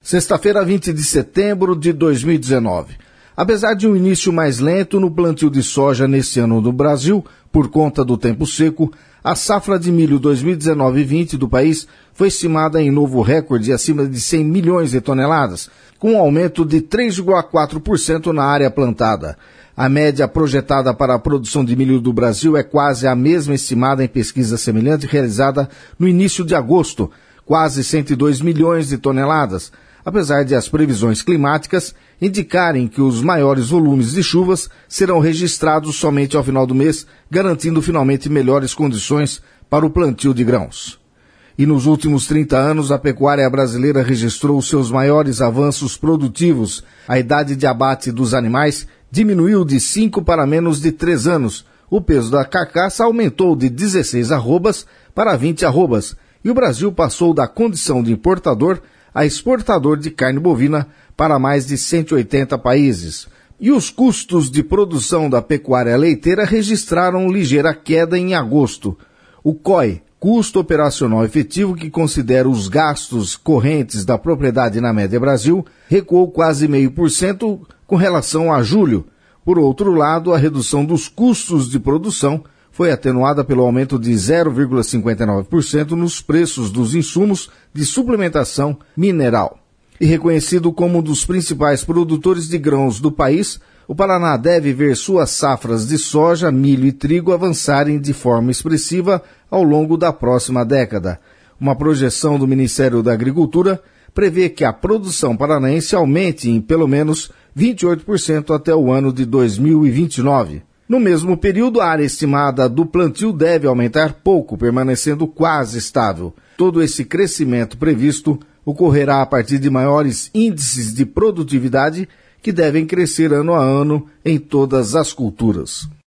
Sexta-feira, 20 de setembro de 2019. Apesar de um início mais lento no plantio de soja neste ano no Brasil, por conta do tempo seco, a safra de milho 2019-20 do país foi estimada em novo recorde acima de 100 milhões de toneladas, com um aumento de 3,4% na área plantada. A média projetada para a produção de milho do Brasil é quase a mesma estimada em pesquisa semelhante realizada no início de agosto, quase 102 milhões de toneladas, apesar de as previsões climáticas indicarem que os maiores volumes de chuvas serão registrados somente ao final do mês, garantindo finalmente melhores condições para o plantio de grãos. E nos últimos 30 anos, a pecuária brasileira registrou seus maiores avanços produtivos. A idade de abate dos animais diminuiu de 5 para menos de 3 anos. O peso da carcaça aumentou de 16 arrobas para 20 arrobas. E o Brasil passou da condição de importador a exportador de carne bovina para mais de 180 países. E os custos de produção da pecuária leiteira registraram ligeira queda em agosto. O COE, custo operacional efetivo, que considera os gastos correntes da propriedade na média Brasil, recuou quase 0,5% com relação a julho. Por outro lado, a redução dos custos de produção foi atenuada pelo aumento de 0,59% nos preços dos insumos de suplementação mineral. E reconhecido como um dos principais produtores de grãos do país, o Paraná deve ver suas safras de soja, milho e trigo avançarem de forma expressiva ao longo da próxima década. Uma projeção do Ministério da Agricultura prevê que a produção paranaense aumente em pelo menos 28% até o ano de 2029. No mesmo período, a área estimada do plantio deve aumentar pouco, permanecendo quase estável. Todo esse crescimento previsto ocorrerá a partir de maiores índices de produtividade que devem crescer ano a ano em todas as culturas.